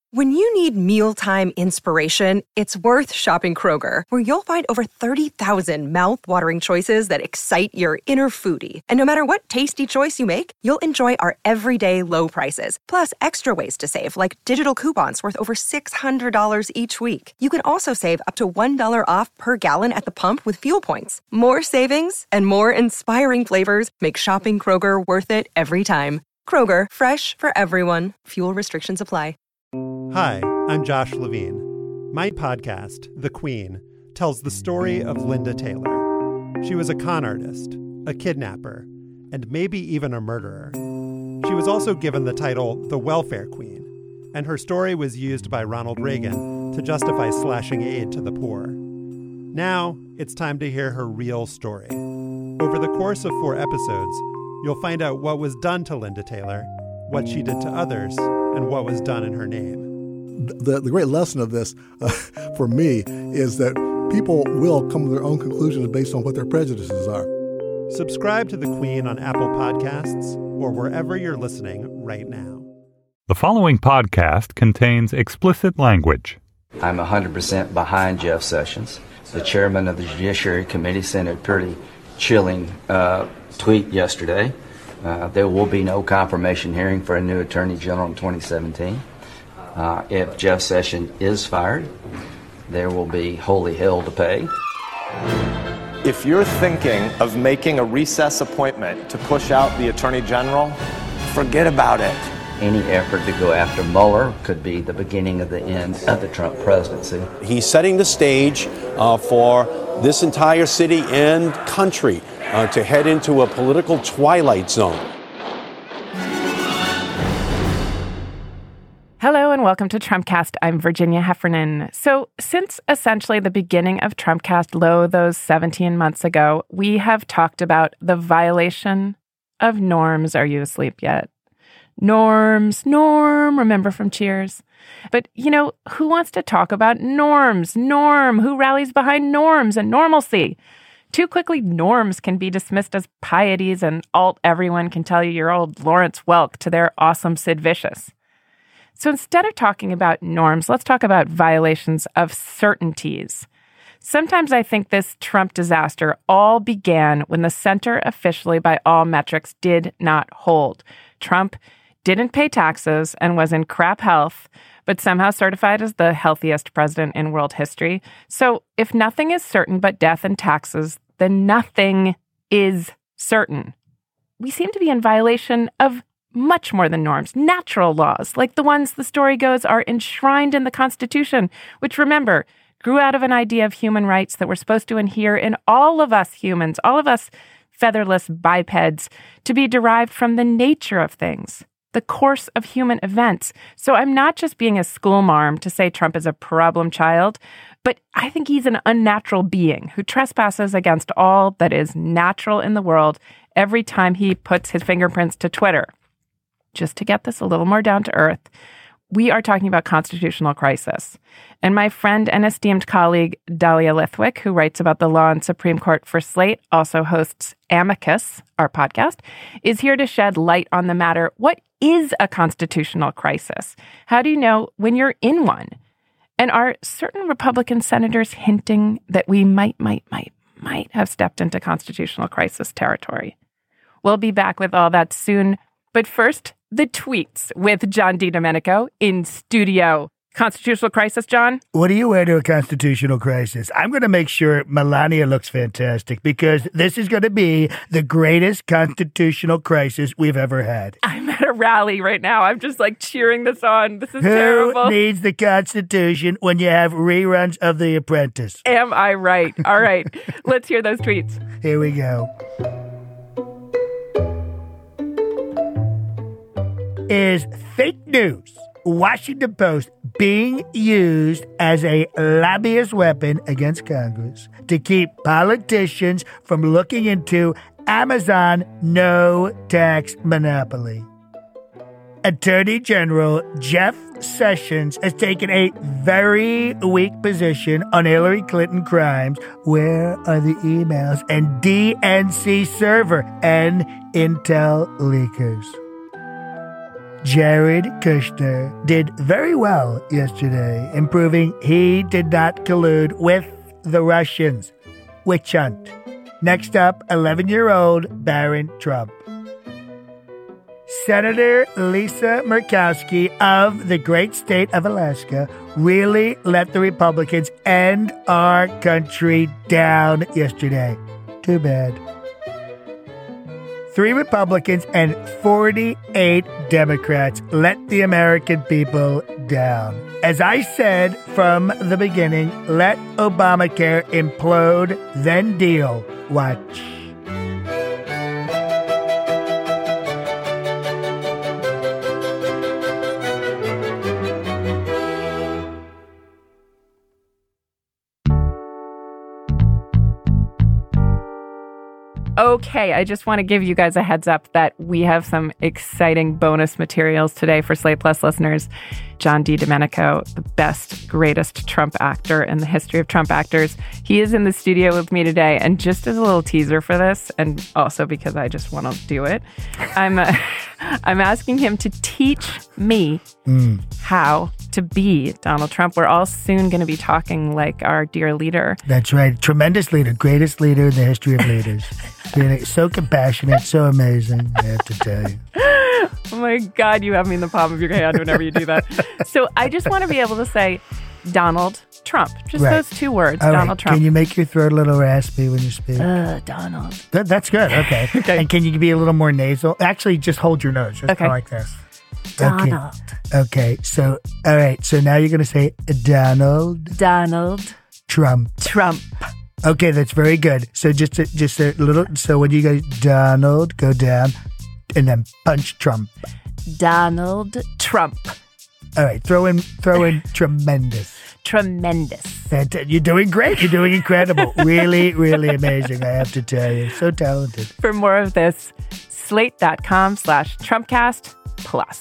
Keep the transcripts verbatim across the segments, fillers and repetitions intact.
When you need mealtime inspiration, it's worth shopping Kroger, where you'll find over thirty thousand mouth-watering choices that excite your inner foodie. And no matter what tasty choice you make, you'll enjoy our everyday low prices, plus extra ways to save, like digital coupons worth over six hundred dollars each week. You can also save up to one dollar off per gallon at the pump with fuel points. More savings and more inspiring flavors make shopping Kroger worth it every time. Kroger, fresh for everyone. Fuel restrictions apply. Hi, I'm Josh Levine. My podcast, The Queen, tells the story of Linda Taylor. She was a con artist, a kidnapper, and maybe even a murderer. She was also given the title the Welfare Queen, and her story was used by Ronald Reagan to justify slashing aid to the poor. Now, it's time to hear her real story. Over the course of four episodes, you'll find out what was done to Linda Taylor, what she did to others, and what was done in her name. The, the great lesson of this, uh, for me, is that people will come to their own conclusions based on what their prejudices are. Subscribe to The Queen on Apple Podcasts or wherever you're listening right now. The following podcast contains explicit language. I'm one hundred percent behind Jeff Sessions. The chairman of the Judiciary Committee sent a pretty chilling uh, tweet yesterday. Uh, there will be no confirmation hearing for a new attorney general in twenty seventeen. Uh, if Jeff Sessions is fired, there will be holy hell to pay. If you're thinking of making a recess appointment to push out the attorney general, forget about it. Any effort to go after Mueller could be the beginning of the end of the Trump presidency. He's setting the stage uh, for this entire city and country uh, to head into a political twilight zone. Hello and welcome to Trumpcast. I'm Virginia Heffernan. So since essentially the beginning of Trumpcast, lo, those seventeen months ago, we have talked about the violation of norms. Are you asleep yet? Norms, Norm, remember from Cheers? But, you know, who wants to talk about norms? Norm, who rallies behind norms and normalcy? Too quickly, norms can be dismissed as pieties, and alt everyone can tell you your old Lawrence Welk to their awesome Sid Vicious. So instead of talking about norms, let's talk about violations of certainties. Sometimes I think this Trump disaster all began when the center officially by all metrics did not hold. Trump didn't pay taxes and was in crap health, but somehow certified as the healthiest president in world history. So if nothing is certain but death and taxes, then nothing is certain. We seem to be in violation of much more than norms, natural laws, like the ones, the story goes, are enshrined in the Constitution, which, remember, grew out of an idea of human rights that we're supposed to adhere in all of us humans, all of us featherless bipeds, to be derived from the nature of things, the course of human events. So I'm not just being a schoolmarm to say Trump is a problem child, but I think he's an unnatural being who trespasses against all that is natural in the world every time he puts his fingerprints to Twitter. Just to get this a little more down to earth, we are talking about constitutional crisis. And my friend and esteemed colleague, Dahlia Lithwick, who writes about the law and Supreme Court for Slate, also hosts Amicus, our podcast, is here to shed light on the matter. What is a constitutional crisis? How do you know when you're in one? And are certain Republican senators hinting that we might, might, might, might have stepped into constitutional crisis territory? We'll be back with all that soon. But first, the tweets with John DiDomenico in studio. Constitutional crisis, John? What do you wear to a constitutional crisis? I'm going to make sure Melania looks fantastic because this is going to be the greatest constitutional crisis we've ever had. I'm at a rally right now. I'm just like cheering this on. This is Who terrible. Who needs the Constitution when you have reruns of The Apprentice? Am I right? All right. Let's hear those tweets. Here we go. Is fake news Washington Post being used as a lobbyist weapon against Congress to keep politicians from looking into Amazon no-tax monopoly? Attorney General Jeff Sessions has taken a very weak position on Hillary Clinton crimes. Where are the emails and D N C server and Intel leakers? Jared Kushner, did very well yesterday in proving he did not collude with the Russians. Witch hunt. Next up, eleven-year-old Barron Trump. Senator Lisa Murkowski of the great state of Alaska really let the Republicans end our country down yesterday. Too bad. Three Republicans and forty-eight Democrats let the American people down. As I said from the beginning, let Obamacare implode, then deal. Watch. Okay, I just want to give you guys a heads up that we have some exciting bonus materials today for Slate Plus listeners. John DiDomenico, the best, greatest Trump actor in the history of Trump actors. He is in the studio with me today. And just as a little teaser for this, and also because I just want to do it, I'm uh, I'm asking him to teach me mm. how to be Donald Trump. We're all soon going to be talking like our dear leader. That's right. Tremendous leader. Greatest leader in the history of leaders. So compassionate, so amazing, I have to tell you. Oh my God, you have me in the palm of your hand whenever you do that. So I just want to be able to say Donald Trump. Just right. Those two words, all Donald right. Trump. Can you make your throat a little raspy when you speak? Uh, Donald. That, that's good, okay. okay. And can you be a little more nasal? Actually, just hold your nose, just okay. like this. Donald. Okay. okay, so, all right, so now you're going to say Donald. Donald. Trump. Trump. Okay, that's very good. So just a, just a little, so when you go Donald, go down, and then punch Trump. Donald Trump. All right, throw in, throw in tremendous. Tremendous. You're doing great. You're doing incredible. Really, really amazing, I have to tell you. So talented. For more of this, slate.com slash Trumpcast plus.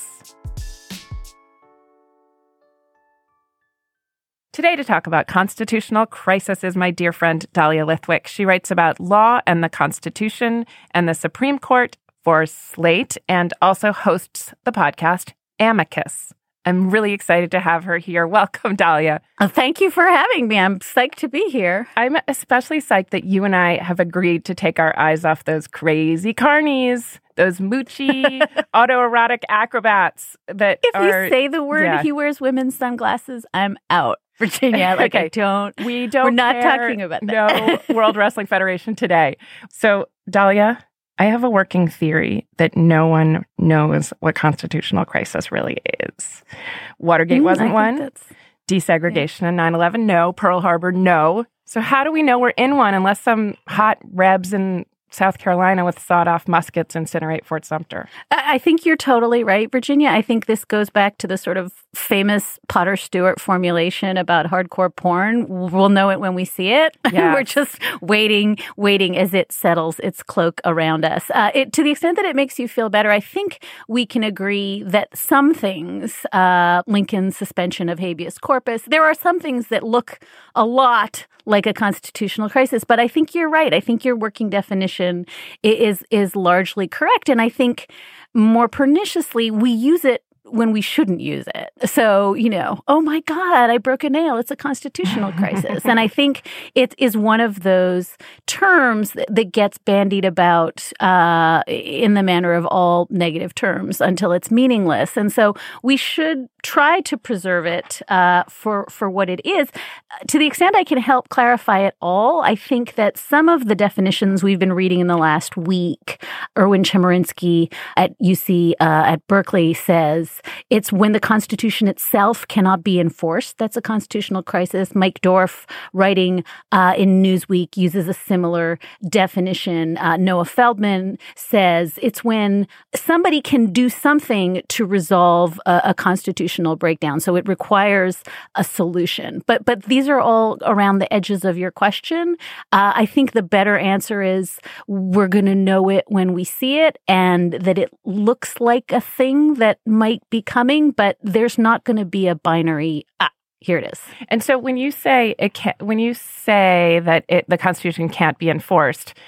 Today to talk about constitutional crisis is my dear friend Dahlia Lithwick. She writes about law and the Constitution and the Supreme Court for Slate and also hosts the podcast Amicus. I'm really excited to have her here. Welcome, Dahlia. Oh, thank you for having me. I'm psyched to be here. I'm especially psyched that you and I have agreed to take our eyes off those crazy carnies, those moochy autoerotic acrobats that if are... If you say the word, yeah. he wears women's sunglasses, I'm out. Virginia, like okay. I don't, we don't we're not care. talking about that. No World Wrestling Federation today. So, Dahlia, I have a working theory that no one knows what constitutional crisis really is. Watergate mm, wasn't one. That's... Desegregation and nine eleven, no. Pearl Harbor, no. So how do we know we're in one unless some hot rebs in South Carolina with sawed-off muskets incinerate Fort Sumter? I think you're totally right, Virginia. I think this goes back to the sort of famous Potter Stewart formulation about hardcore porn. We'll know it when we see it. Yeah. We're just waiting, waiting as it settles its cloak around us. Uh, it, to the extent that it makes you feel better, I think we can agree that some things, uh, Lincoln's suspension of habeas corpus, there are some things that look a lot like a constitutional crisis. But I think you're right. I think your working definition is is largely correct. And I think more perniciously, we use it when we shouldn't use it. So, you know, oh my God, I broke a nail. It's a constitutional crisis. And I think it is one of those terms that, that gets bandied about uh, in the manner of all negative terms until it's meaningless. And so we should try to preserve it uh, for, for what it is. To the extent I can help clarify it all, I think that some of the definitions we've been reading in the last week, Erwin Chemerinsky at U C, uh, at Berkeley says, it's when the Constitution itself cannot be enforced. That's a constitutional crisis. Mike Dorf, writing uh, in Newsweek, uses a similar definition. Uh, Noah Feldman says it's when somebody can do something to resolve a, a constitutional breakdown. So it requires a solution. But but these are all around the edges of your question. Uh, I think the better answer is we're going to know it when we see it, and that it looks like a thing that might be coming, but there's not going to be a binary, ah, here it is. And so when you say it can't, when you say that it, the Constitution can't be enforced,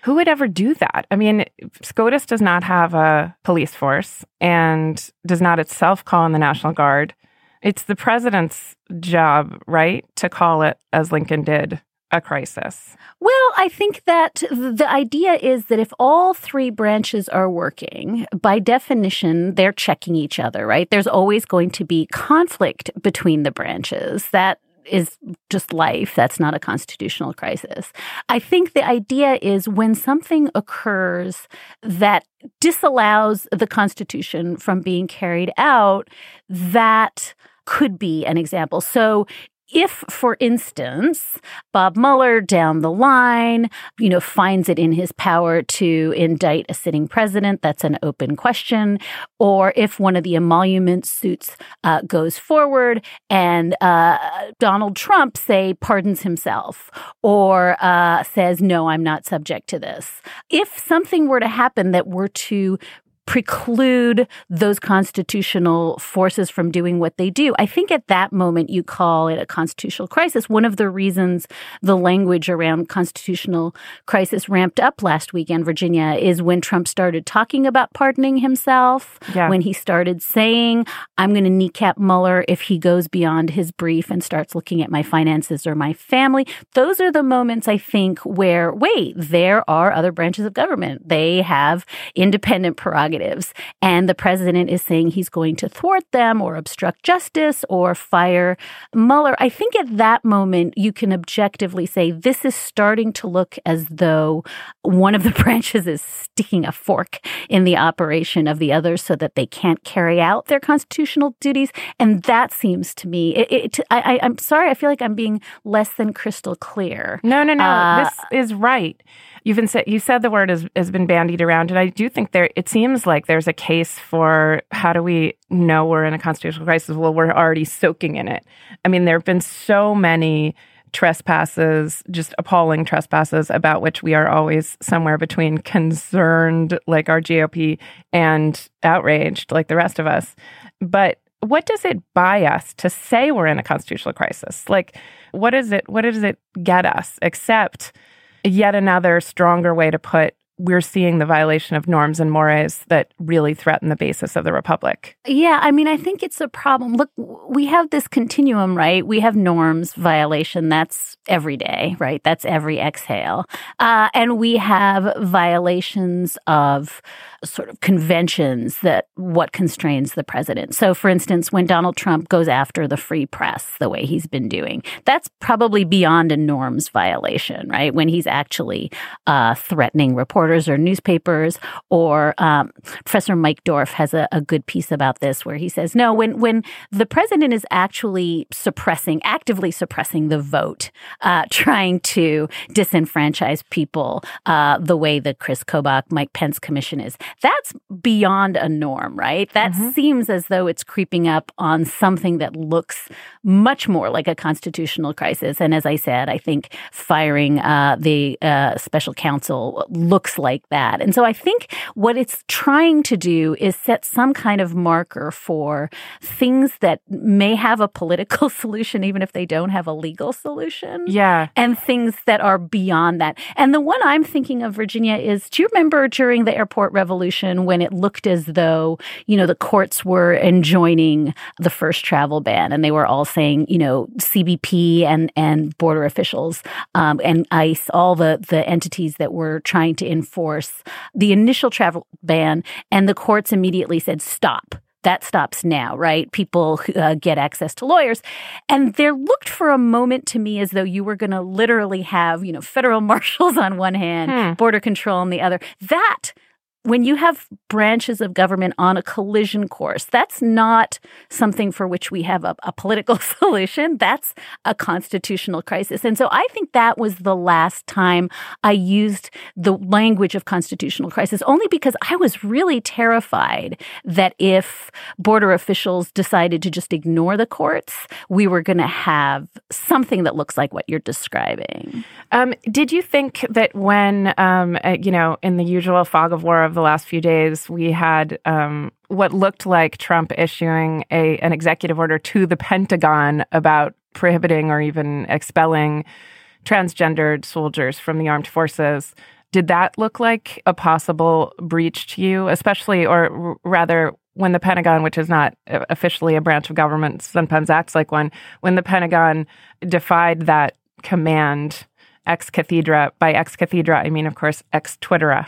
Who would ever do that? I mean, SCOTUS does not have a police force and does not itself call in the National Guard. It's the president's job, right, to call it, as Lincoln did, a crisis. Well, I think that the idea is that if all three branches are working, by definition, they're checking each other, right? There's always going to be conflict between the branches. That is just life. That's not a constitutional crisis. I think the idea is when something occurs that disallows the Constitution from being carried out, that could be an example. So if, for instance, Bob Mueller down the line, you know, finds it in his power to indict a sitting president, that's an open question. Or if one of the emolument suits uh, goes forward and uh, Donald Trump, say, pardons himself or uh, says, no, I'm not subject to this. If something were to happen that were to preclude those constitutional forces from doing what they do, I think at that moment you call it a constitutional crisis. One of the reasons the language around constitutional crisis ramped up last weekend, Virginia, is when Trump started talking about pardoning himself, yeah. when he started saying, I'm going to kneecap Mueller if he goes beyond his brief and starts looking at my finances or my family. Those are the moments, I think, where, wait, there are other branches of government. They have independent prerogatives. And the president is saying he's going to thwart them or obstruct justice or fire Mueller. I think at that moment, you can objectively say this is starting to look as though one of the branches is sticking a fork in the operation of the other so that they can't carry out their constitutional duties. And that seems to me, it, it, I, I, I'm sorry, I feel like I'm being less than crystal clear. No, no, no. Uh, this is right. You've been said you said the word has, has been bandied around, and I do think there. It seems like there's a case for how do we know we're in a constitutional crisis? Well, we're already soaking in it. I mean, there have been so many trespasses, just appalling trespasses, about which we are always somewhere between concerned, like our G O P, and outraged, like the rest of us. But what does it buy us to say we're in a constitutional crisis? Like, what is it? What does it get us? Except yet another stronger way to put, we're seeing the violation of norms and mores that really threaten the basis of the republic. Yeah, I mean, I think it's a problem. Look, we have this continuum, right? We have norms violation. That's every day, right? That's every exhale. Uh, and we have violations of sort of conventions that what constrains the president. So, for instance, when Donald Trump goes after the free press the way he's been doing, that's probably beyond a norms violation, right? When he's actually uh, threatening reporters or newspapers, or um, Professor Mike Dorf has a, a good piece about this where he says, no, when when the president is actually suppressing, actively suppressing the vote, uh, trying to disenfranchise people uh, the way the Chris Kobach, Mike Pence commission is, that's beyond a norm, right? That mm-hmm. seems as though it's creeping up on something that looks much more like a constitutional crisis. And as I said, I think firing uh, the uh, special counsel looks like that. And so I think what it's trying to do is set some kind of marker for things that may have a political solution, even if they don't have a legal solution. Yeah. And things that are beyond that. And the one I'm thinking of, Virginia, is, do you remember during the airport revolution when it looked as though, you know, the courts were enjoining the first travel ban and they were all saying, you know, C B P and, and border officials um, and ICE, all the, the entities that were trying to enforce the initial travel ban, and the courts immediately said, stop. That stops now, right? People uh, get access to lawyers. And there looked for a moment to me as though you were going to literally have, you know, federal marshals on one hand, hmm. border control on the other. That, when you have branches of government on a collision course, that's not something for which we have a, a political solution. That's a constitutional crisis. And so I think that was the last time I used the language of constitutional crisis, only because I was really terrified that if border officials decided to just ignore the courts, we were going to have something that looks like what you're describing. Um, did you think that when, um, uh, you know, in the usual fog of war of the last few days, we had um, what looked like Trump issuing a an executive order to the Pentagon about prohibiting or even expelling transgendered soldiers from the armed forces, Did that look like a possible breach to you, especially, or r- rather, when the Pentagon, which is not officially a branch of government, sometimes acts like one, when the Pentagon defied that command ex cathedra? By ex cathedra, I mean, of course, ex Twittera.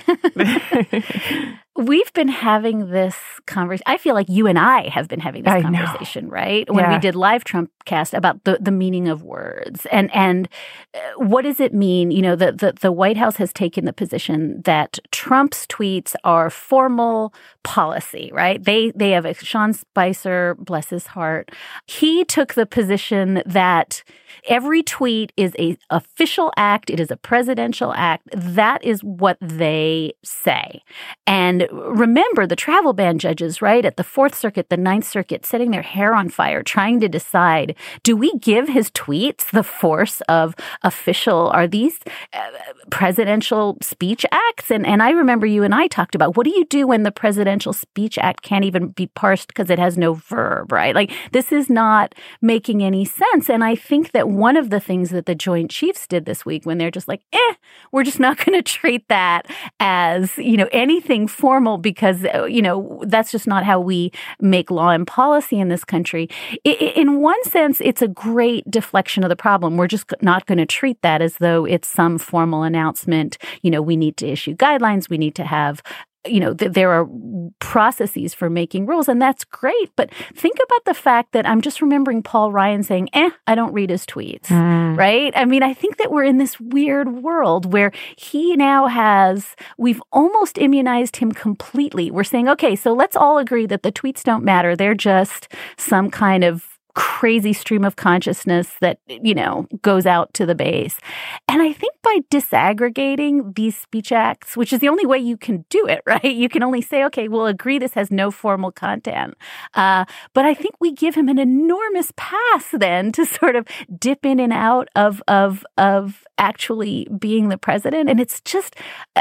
We've been having this conversation. I feel like you and I have been having this I conversation, know. right? When Yeah. we did live Trumpcast about the, the meaning of words and and uh, what does it mean? You know, the, the the White House has taken the position that Trump's tweets are formal policy, right? They they have a, Sean Spicer, bless his heart, he took the position that every tweet is a official act. It is a presidential act. That is what they say. And remember, the travel ban judges, right, at the Fourth Circuit, the Ninth Circuit, setting their hair on fire, trying to decide, do we give his tweets the force of official? Are these uh, presidential speech acts? And and I remember you and I talked about, what do you do when the Presidential Speech Act can't even be parsed because it has no verb, right? Like, this is not making any sense. And I think that one of the things that the Joint Chiefs did this week, when they're just like, eh, we're just not going to treat that as, you know, anything formal because, you know, that's just not how we make law and policy in this country. In one sense, it's a great deflection of the problem. We're just not going to treat that as though it's some formal announcement. You know, we need to issue guidelines. We need to have, you know, th- there are processes for making rules, and that's great. But think about the fact that I'm just remembering Paul Ryan saying, eh, I don't read his tweets, mm. right? I mean, I think that we're in this weird world where he now has, we've almost immunized him completely. We're saying, okay, so let's all agree that the tweets don't matter. They're just some kind of crazy stream of consciousness that, you know, goes out to the base. And I think by disaggregating these speech acts, which is the only way you can do it, right? You can only say, okay, we'll agree this has no formal content. Uh, but I think we give him an enormous pass then to sort of dip in and out of, of, of actually being the president. And it's just,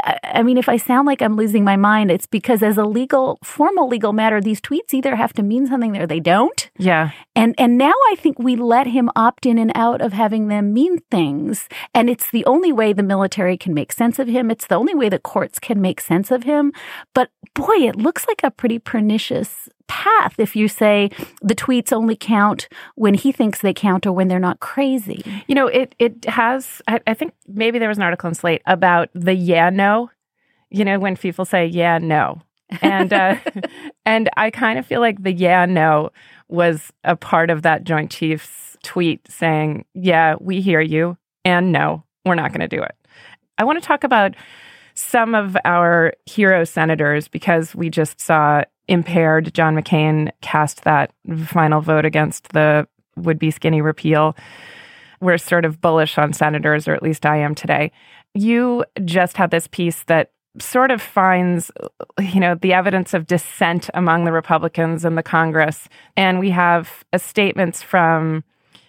I mean, if I sound like I'm losing my mind, it's because as a legal, formal legal matter, these tweets either have to mean something or they don't. Yeah. And And now I think we let him opt in and out of having them mean things. And it's the only way the military can make sense of him. It's the only way the courts can make sense of him. But boy, it looks like a pretty pernicious path if you say the tweets only count when he thinks they count or when they're not crazy. You know, it, it has, I, I think maybe there was an article in Slate about the yeah, no, you know, when people say yeah, no. And, uh, and I kind of feel like the yeah, no was a part of that Joint Chiefs tweet saying, yeah, we hear you, and no, we're not going to do it. I want to talk about some of our hero senators because we just saw impaired John McCain cast that final vote against the would-be skinny repeal. We're sort of bullish on senators, or at least I am today. You just had this piece that sort of finds, you know, the evidence of dissent among the Republicans in the Congress. And we have uh, statements from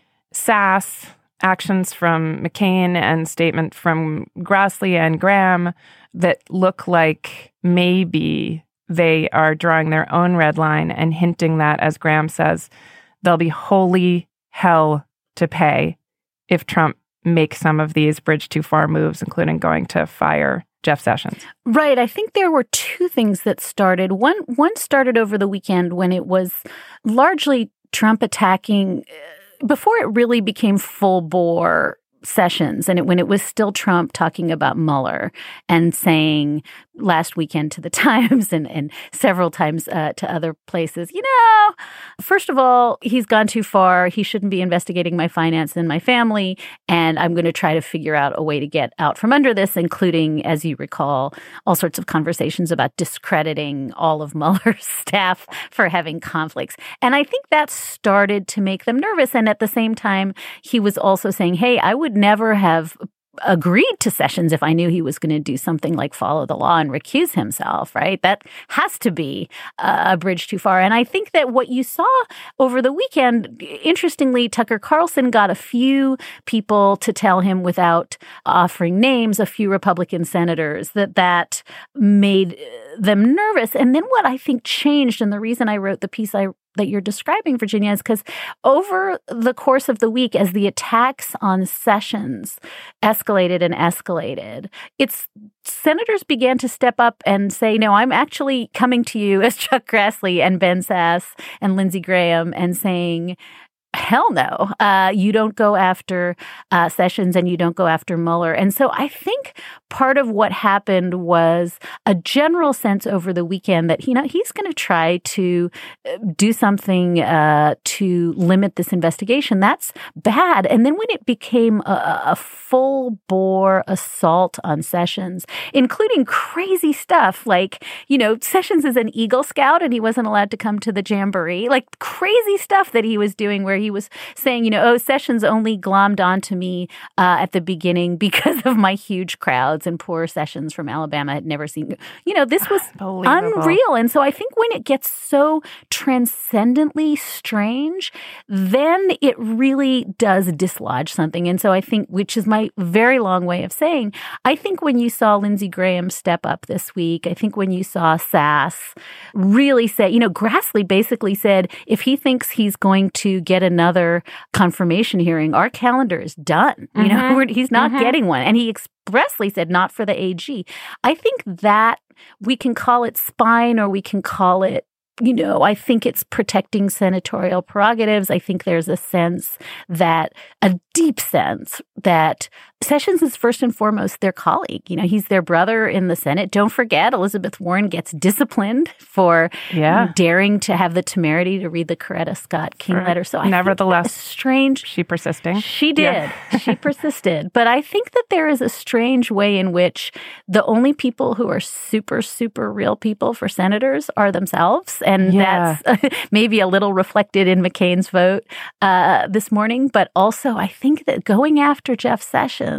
Sass, actions from McCain, and statement from Grassley and Graham that look like maybe they are drawing their own red line and hinting that, as Graham says, there'll be holy hell to pay if Trump makes some of these bridge too far moves, including going to fire Jeff Sessions. Right. I think there were two things that started. One one started over the weekend when it was largely Trump attacking, before it really became full bore Sessions, and it, when it was still Trump talking about Mueller and saying last weekend to the Times and, and several times uh, to other places, you know, first of all, he's gone too far. He shouldn't be investigating my finance and my family. And I'm going to try to figure out a way to get out from under this, including, as you recall, all sorts of conversations about discrediting all of Mueller's staff for having conflicts. And I think that started to make them nervous. And at the same time, he was also saying, hey, I would never have agreed to Sessions if I knew he was going to do something like follow the law and recuse himself, right? That has to be a bridge too far. And I think that what you saw over the weekend, interestingly, Tucker Carlson got a few people to tell him without offering names, a few Republican senators, that that made them nervous. And then what I think changed, and the reason I wrote the piece I that you're describing, Virginia, is because over the course of the week, as the attacks on Sessions escalated and escalated, it's senators began to step up and say, no, I'm actually coming to you as Chuck Grassley and Ben Sasse and Lindsey Graham and saying, hell no, uh, you don't go after uh, Sessions and you don't go after Mueller. And so I think part of what happened was a general sense over the weekend that, you know, he's going to try to do something uh, to limit this investigation. That's bad. And then when it became a, a full-bore assault on Sessions, including crazy stuff like, you know, Sessions is an Eagle Scout and he wasn't allowed to come to the Jamboree, like crazy stuff that he was doing where he was saying, you know, oh, Sessions only glommed onto me uh, at the beginning because of my huge crowds, and poor Sessions from Alabama had never seen, you know, this was unreal. And so I think when it gets so transcendently strange, then it really does dislodge something. And so I think, which is my very long way of saying, I think when you saw Lindsey Graham step up this week, I think when you saw Sasse really say, you know, Grassley basically said, if he thinks he's going to get another confirmation hearing, our calendar is done. You know, mm-hmm. he's not mm-hmm. getting one. And he expressly said, not for the A G. I think that we can call it spine or we can call it, you know, I think it's protecting senatorial prerogatives. I think there's a sense that, a deep sense that Sessions is first and foremost their colleague. You know, he's their brother in the Senate. Don't forget, Elizabeth Warren gets disciplined for yeah. daring to have the temerity to read the Coretta Scott King right. letter. So I Nevertheless, think strange. She persisting. She did. Yeah. She persisted. But I think that there is a strange way in which the only people who are super, super real people for senators are themselves. And yeah. that's uh, maybe a little reflected in McCain's vote uh, this morning. But also, I think that going after Jeff Sessions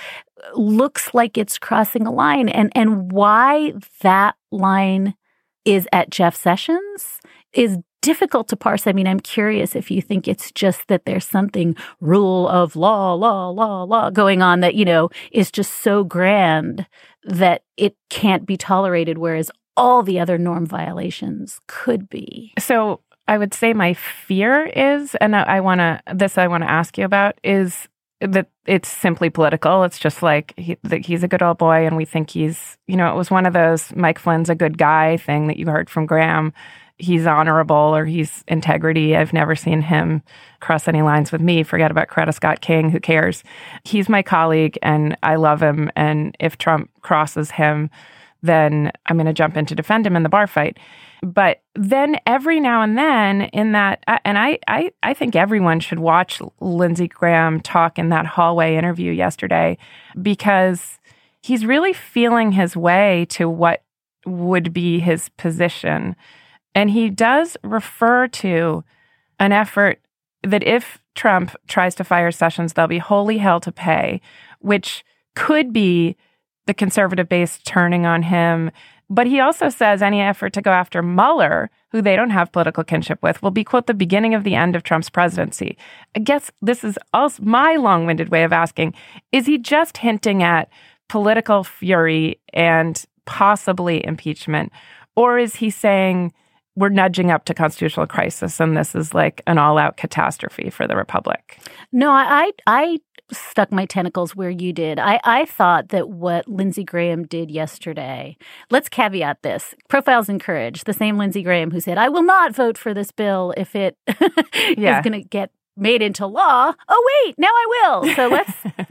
looks like it's crossing a line. And, and why that line is at Jeff Sessions is difficult to parse. I mean, I'm curious if you think it's just that there's something rule of law, law, law, law going on that, you know, is just so grand that it can't be tolerated, whereas all the other norm violations could be. So I would say my fear is, and I, I want to, this I want to ask you about, is that it's simply political. It's just like he, that he's a good old boy and we think he's, you know, it was one of those Mike Flynn's a good guy thing that you heard from Graham. He's honorable or he's integrity. I've never seen him cross any lines with me. Forget about Coretta Scott King. Who cares? He's my colleague and I love him. And if Trump crosses him, then I'm going to jump in to defend him in the bar fight. But then every now and then in that, and I, I, I think everyone should watch Lindsey Graham talk in that hallway interview yesterday because he's really feeling his way to what would be his position. And he does refer to an effort that if Trump tries to fire Sessions, they'll be wholly hell to pay, which could be the conservative base turning on him. But he also says any effort to go after Mueller, who they don't have political kinship with, will be, quote, the beginning of the end of Trump's presidency. I guess this is also my long-winded way of asking, is he just hinting at political fury and possibly impeachment? Or is he saying we're nudging up to constitutional crisis and this is like an all-out catastrophe for the Republic? No, I, I stuck my tentacles where you did. I, I thought that what Lindsey Graham did yesterday, let's caveat this. Profiles in Courage, the same Lindsey Graham who said, I will not vote for this bill if it yeah. is going to get made into law. Oh, wait, now I will. So let's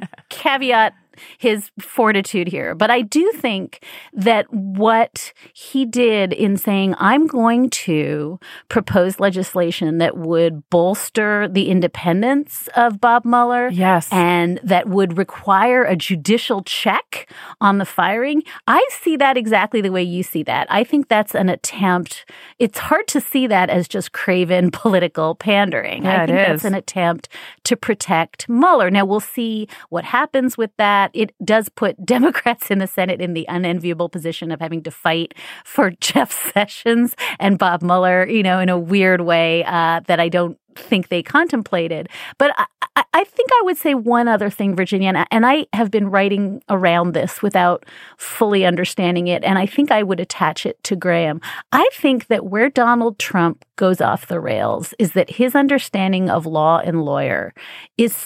caveat his fortitude here. But I do think that what he did in saying, I'm going to propose legislation that would bolster the independence of Bob Mueller. Yes. And that would require a judicial check on the firing. I see that exactly the way you see that. I think that's an attempt. It's hard to see that as just craven political pandering. Yeah, I think it is. that's an attempt to protect Mueller. Now, we'll see what happens with that. It does put Democrats in the Senate in the unenviable position of having to fight for Jeff Sessions and Bob Mueller, you know, in a weird way uh, that I don't think they contemplated. But I, I, I think I would say one other thing, Virginia, and I, and I have been writing around this without fully understanding it, and I think I would attach it to Graham. I think that where Donald Trump goes off the rails is that his understanding of law and lawyer is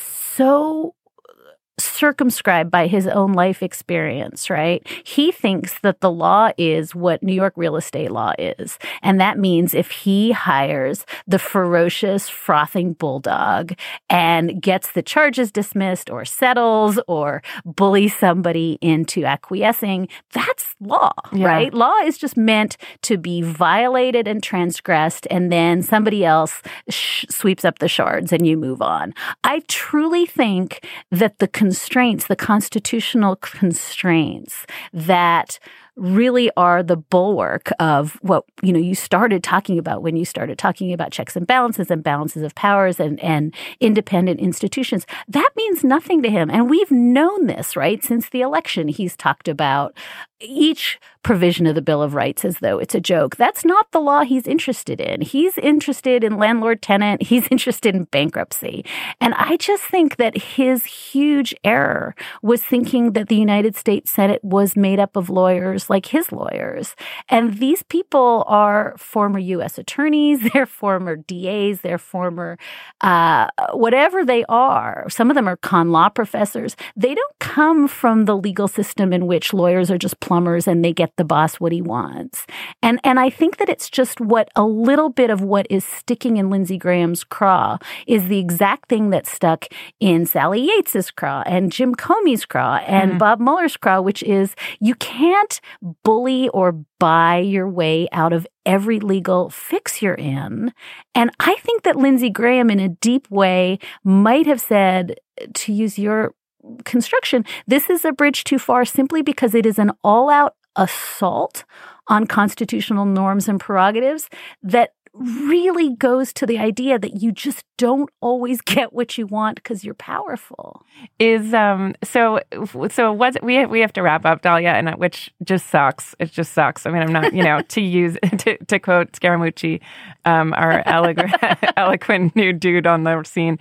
so circumscribed by his own life experience, right? He thinks that the law is what New York real estate law is. And that means if he hires the ferocious, frothing bulldog and gets the charges dismissed or settles or bullies somebody into acquiescing, that's law, yeah. right? Law is just meant to be violated and transgressed, and then somebody else sh- sweeps up the shards and you move on. I truly think that the constraints, the constitutional constraints that really are the bulwark of what, you know, you started talking about when you started talking about checks and balances and balances of powers and, and independent institutions. That means nothing to him. And we've known this, right? Since the election, he's talked about each provision of the Bill of Rights as though it's a joke. That's not the law he's interested in. He's interested in landlord-tenant. He's interested in bankruptcy. And I just think that his huge error was thinking that the United States Senate was made up of lawyers like his lawyers. And these people are former U S attorneys, they're former D As, they're former uh, whatever they are. Some of them are con law professors. They don't come from the legal system in which lawyers are just plumbers and they get the boss what he wants. And and I think that it's just what a little bit of what is sticking in Lindsey Graham's craw is the exact thing that stuck in Sally Yates's craw and Jim Comey's craw and mm-hmm. Bob Mueller's craw, which is you can't bully or buy your way out of every legal fix you're in. And I think that Lindsey Graham, in a deep way, might have said, to use your construction, this is a bridge too far simply because it is an all-out assault on constitutional norms and prerogatives that really goes to the idea that you just don't always get what you want because you're powerful. Is um so so what we have, we have to wrap up, Dahlia, and which just sucks. It just sucks. I mean, I'm not, you know, to use to, to quote Scaramucci, um, our eloquent, eloquent new dude on the scene.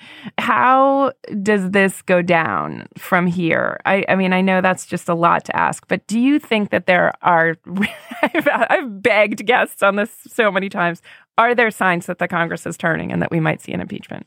How does this go down from here? I, I mean, I know that's just a lot to ask, but do you think that there are? I've, I've begged guests on this so many times. Are there signs that the Congress is turning and that we might see an impeachment?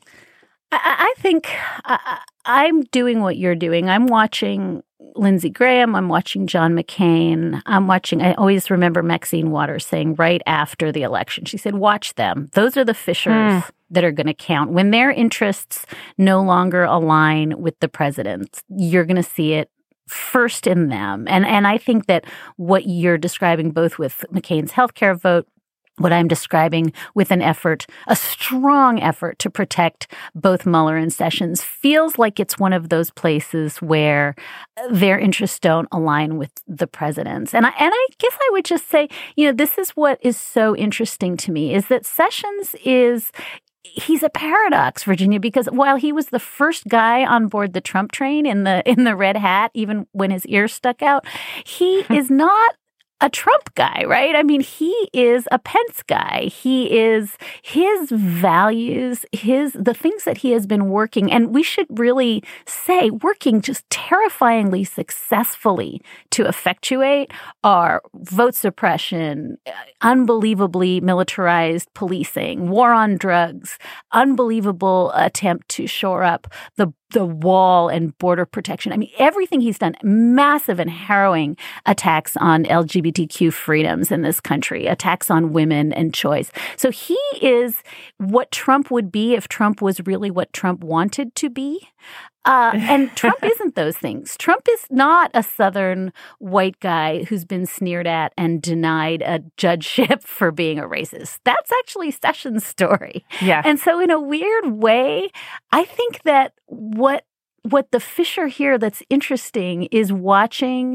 I, I think I, I'm doing what you're doing. I'm watching Lindsey Graham. I'm watching John McCain. I'm watching, I always remember Maxine Waters saying right after the election, she said, watch them. Those are the fishers mm. that are going to count. When their interests no longer align with the president's, you're going to see it first in them. And, and I think that what you're describing both with McCain's healthcare vote, what I'm describing with an effort, a strong effort to protect both Mueller and Sessions, feels like it's one of those places where their interests don't align with the president's. And I, and I guess I would just say, you know, this is what is so interesting to me, is that Sessions is... He's a paradox, Virginia, because while he was the first guy on board the Trump train in the in the red hat, even when his ears stuck out, he is not a Trump guy, right? I mean, he is a Pence guy. He is his values, his the things that he has been working, and we should really say working just terrifyingly successfully to effectuate are vote suppression, unbelievably militarized policing, war on drugs, unbelievable attempt to shore up the the wall and border protection. I mean, everything he's done, massive and harrowing attacks on L G B T Q freedoms in this country, attacks on women and choice. So he is what Trump would be if Trump was really what Trump wanted to be. Uh, and Trump isn't those things. Trump is not a Southern white guy who's been sneered at and denied a judgeship for being a racist. That's actually Sessions' story. Yeah. And so in a weird way, I think that what what the fissure here that's interesting is watching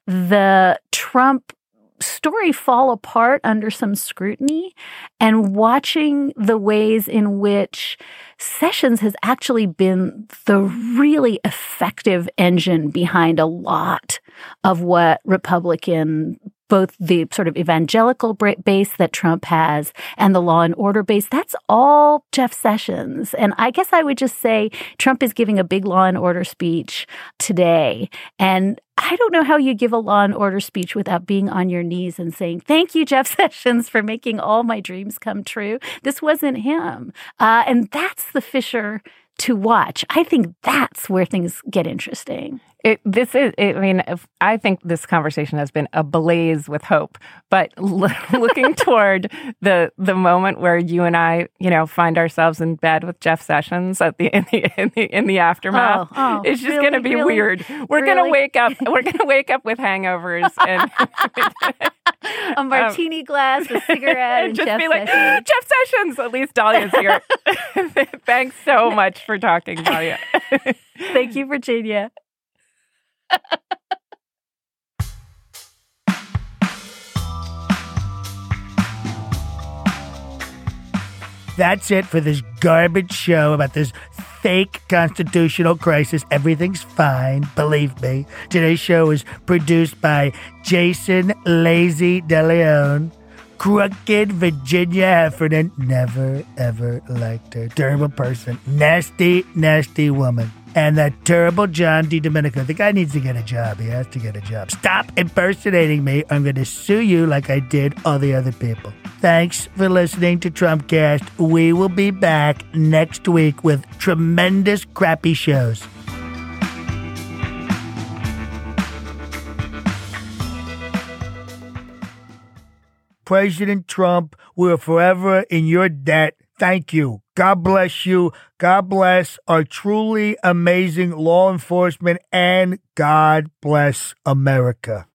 the Trump story fall apart under some scrutiny and watching the ways in which Sessions has actually been the really effective engine behind a lot of what Republican both the sort of evangelical base that Trump has and the law and order base, that's all Jeff Sessions. And I guess I would just say Trump is giving a big law and order speech today. And I don't know how you give a law and order speech without being on your knees and saying, thank you, Jeff Sessions, for making all my dreams come true. This wasn't him. Uh, and that's the fissure to watch. I think that's where things get interesting. It, this is, I mean, if, I think this conversation has been ablaze with hope, but l- looking toward the the moment where you and I, you know, find ourselves in bed with Jeff Sessions at the in the in the, in the aftermath, oh, oh, it's just really, going to be really, weird. We're really? going to wake up. We're going to wake up with hangovers and a martini um, glass, a cigarette, and just Jeff be like, Sessions. Jeff Sessions. At least Dahlia's here. Thanks so much for talking, Dahlia. Thank you, Virginia. That's it for this garbage show about this fake constitutional crisis. Everything's fine, believe me. Today's show is produced by Jason Lazy DeLeon. Crooked Virginia Heffernan. Never, ever liked her. Terrible person. Nasty, nasty woman. And that terrible John DiDomenico. The guy needs to get a job. He has to get a job. Stop impersonating me. I'm going to sue you like I did all the other people. Thanks for listening to Trumpcast. We will be back next week with tremendous crappy shows. President Trump, we're forever in your debt. Thank you. God bless you. God bless our truly amazing law enforcement, and God bless America.